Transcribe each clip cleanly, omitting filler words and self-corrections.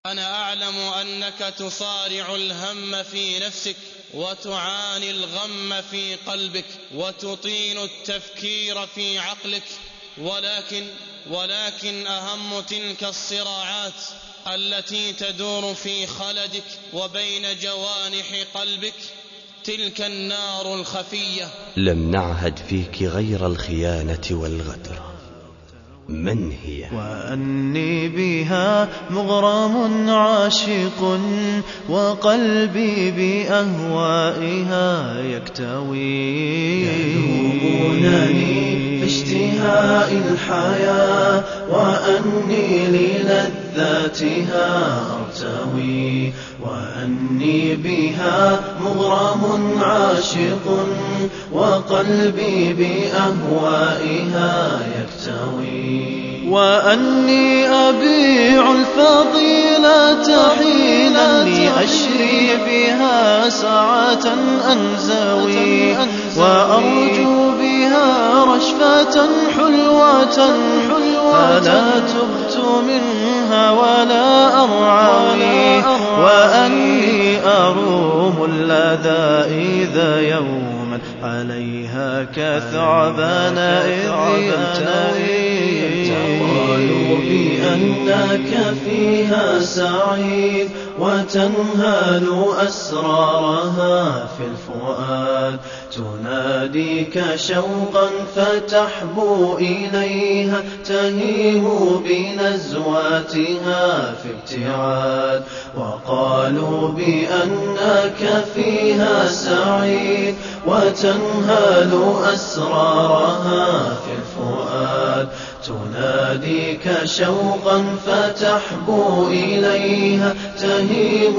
أنا أعلم أنك تصارع الهم في نفسك وتعاني الغم في قلبك وتطين التفكير في عقلك، ولكن أهم تلك الصراعات التي تدور في خلدك وبين جوانح قلبك تلك النار الخفية. لم نعهد فيك غير الخيانة والغدر. من هي؟ وأني بها مغرم عاشق وقلبي بأهوائها يكتوي. يلومونني في اشتهاء الحياة وأني للذاتها أرتوي. وأني بها مغرم عاشق وقلبي بأهوائها يكتوي. وأني أبيع الفضيلة حينا لأشري بها ساعة أنزوي. وأرجو بها رشفة حلوة فلا تبت منها ولا أرعوي. وأني أروم اللذا إذا يوما عليها كثعبان إذ ينتوي. قالوا بأنك فيها سعيد وتنهال أسرارها في الفؤاد. تناديك شوقا فتحبو إليها تهيم بنزواتها في ابتعاد. وقالوا بأنك فيها سعيد وتنهال أسرارها في الفؤاد. تناديك شوقا فتحبو إليها تهيم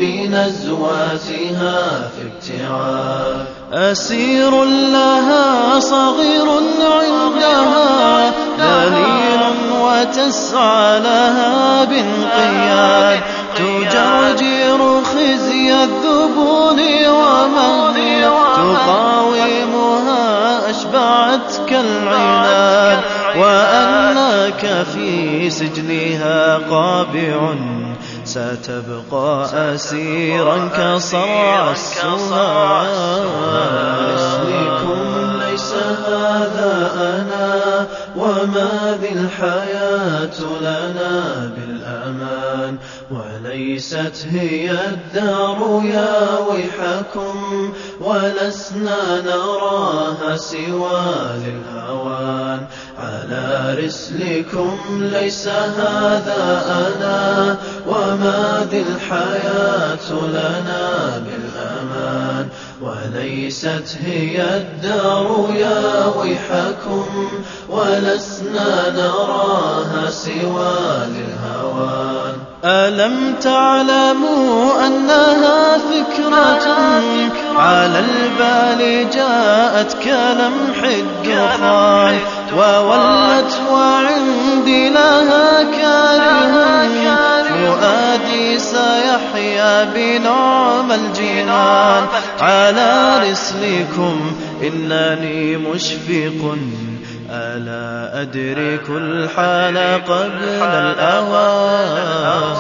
بنزواتها في ابتعاد. أسير لها صغير عندها ذليل وتسعى لها بانقياد. تجرجر خزي الذبون ومن تقاومها أشبعتك العناد. وأنك في سجنها قابع ستبقى أسيرا كصرع السهاد. مثلكم ليس هذا أنا وما ذي الحياة لنا بالأمان. وليست هي الدار يا ويحكم ولسنا نراها سوى للهوان. على رسلكم ليس هذا أنا وما ذي الحياة لنا بالأمان. وليست هي الدار يا ويحكم ولسنا نراها سوى للهوان. ألم تعلموا أنها فكرة على البال جاءت كلمح الدخان وولت وعندي لها كاره. فؤادي سيحيا بنعم الجنان. على رسلكم إنني مشفق ألا أدرك الحال قبل الأوان.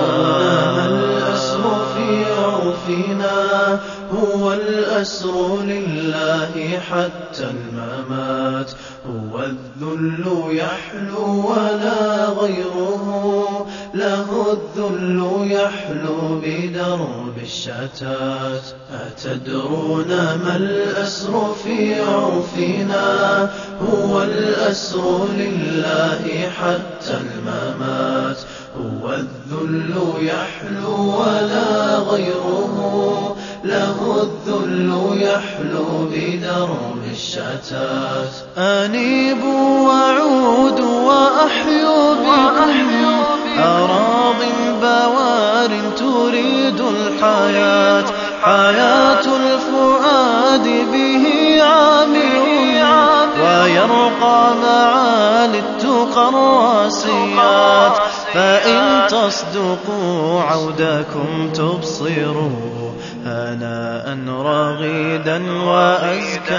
الأسر في عرفنا هو الأسر لله حتى الممات. هو الذل يحلو ولا غيره له الذل يحلو بدرب الشتات. أتدرون ما الأسر في عرفنا هو الأسر لله حتى الممات. هو الذل يحلو ولا غيره له الذل يحلو بدرب الشتات. أنيبوا وعودوا وأحيوا بكم أراض بوار تريد الحياة. حياة الفؤاد به عامر ويرقى معالي التقى الراسيات. فإن تصدقوا عودكم تبصروا هناء رغيدا وأزكى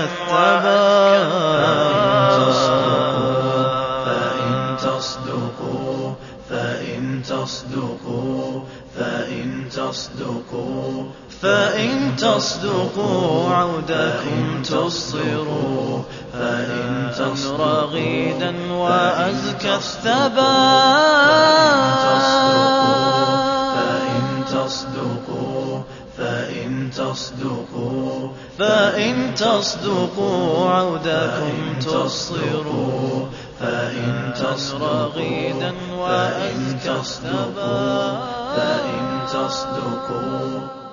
الثبات. فإن تصدقوا تصدقوا فإن تصدقوا عودكم تبصروا فإن رغيدا وأزكى الثبات فإن تصدقوا عودكم تبصروا فإن رغيدا وأزكى الثبات فإن تصدقوا